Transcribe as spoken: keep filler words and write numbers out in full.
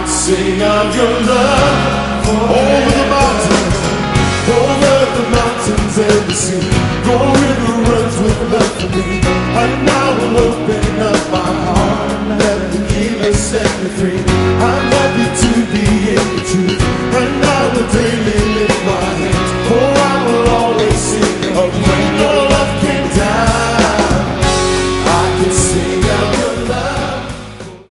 Sing of your love over the mountains, over the mountains and the sea. Your river runs with love for me, and I will open up my heart and let the healer set me free. I'm happy to be in the truth, and I will daily lift my hands, for I will always sing of praise.